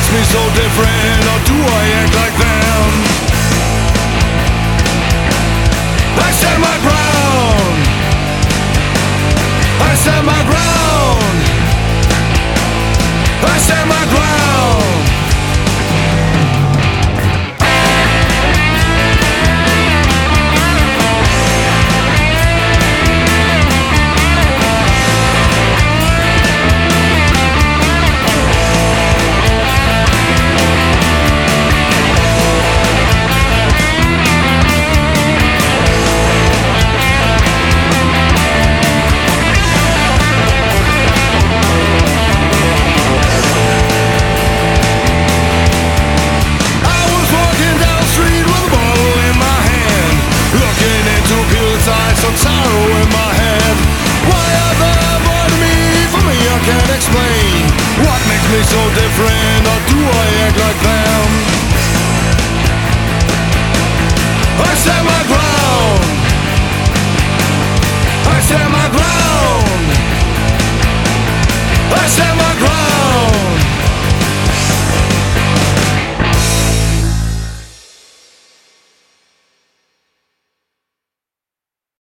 makes me so different, or do I act like them? I stand my ground. I stand my ground. I stand my ground. Some sorrow in my head. Why are they avoiding me? For me I can't explain. What makes me so different, or do I act like them? I stand